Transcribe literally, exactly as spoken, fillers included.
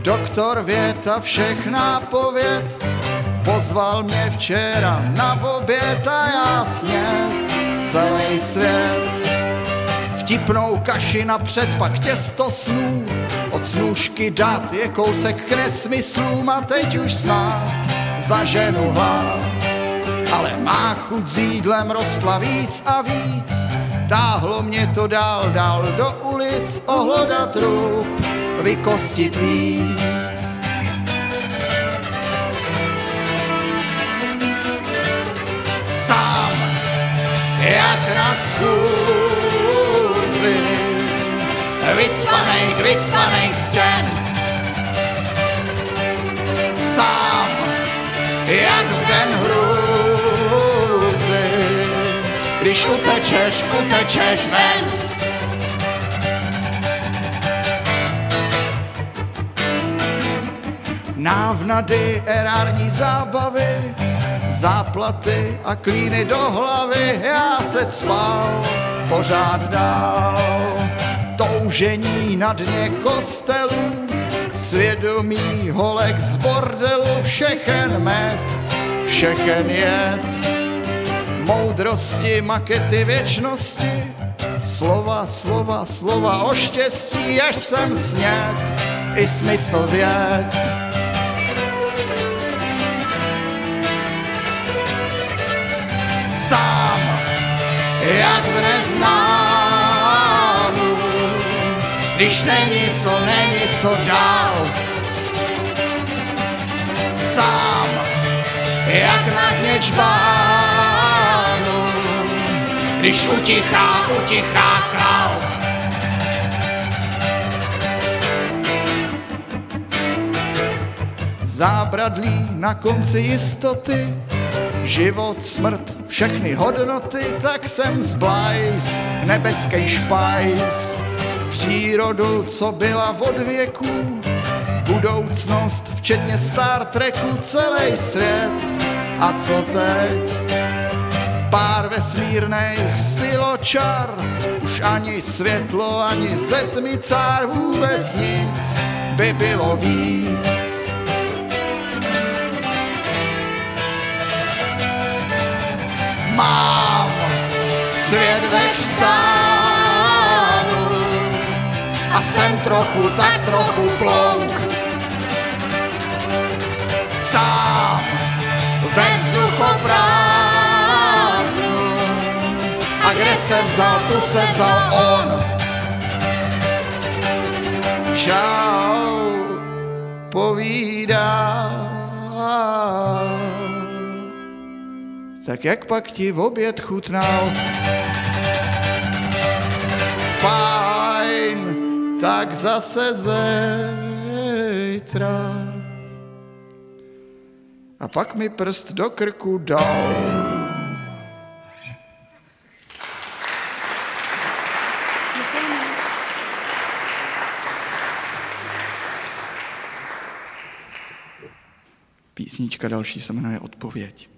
doktor věd a všechna pověd, pozval mě včera na oběd a jasně celý svět. Vtipnou kaši napřed, pak těsto snů, od snůžky dat je kousek k nesmyslům a teď už snad zaženu hlad. Ale má chuť s jídlem rostla víc a víc, táhlo mě to dál, dál do ulic, ohlodat trup, vykostit víc. Sám, jak na schůzi, vycpanej k vycpanej stěn. Sám, jak v den hrůzy, když utečeš, utečeš ven. Návnady, erární zábavy, záplaty a klíny do hlavy, já se spal pořád dál. Toužení na dně kostelů, svědomí holek z bordelu, všechen med, všechen jed. Moudrosti, makety věčnosti, slova, slova, slova o štěstí, až jsem sněd i smysl věd. Sám, jak v neznámu, když není co, není co dál. Sám, jak na dně džbánu, když utichá, utichá král. Zábradlí na konci jistoty, život, smrt, všechny hodnoty, tak jsem zblajs, nebeský špajs. Přírodu, co byla od věků, budoucnost, včetně Star Treku, celý svět. A co teď? Pár vesmírných siločar, už ani světlo, ani ze tmy cár, vůbec nic by bylo víc. Mám svět ve chřtánu a jsem trochu, tak trochu plouk. Sám ve vzduchoprázdnu, a kde se vzal, tu se vzal on. Čau, povídá. Tak jak pak ti v oběd chutnal? Fajn, tak zase zítra. A pak mi prst do krku dal. Písnička další se jmenuje Odpověď.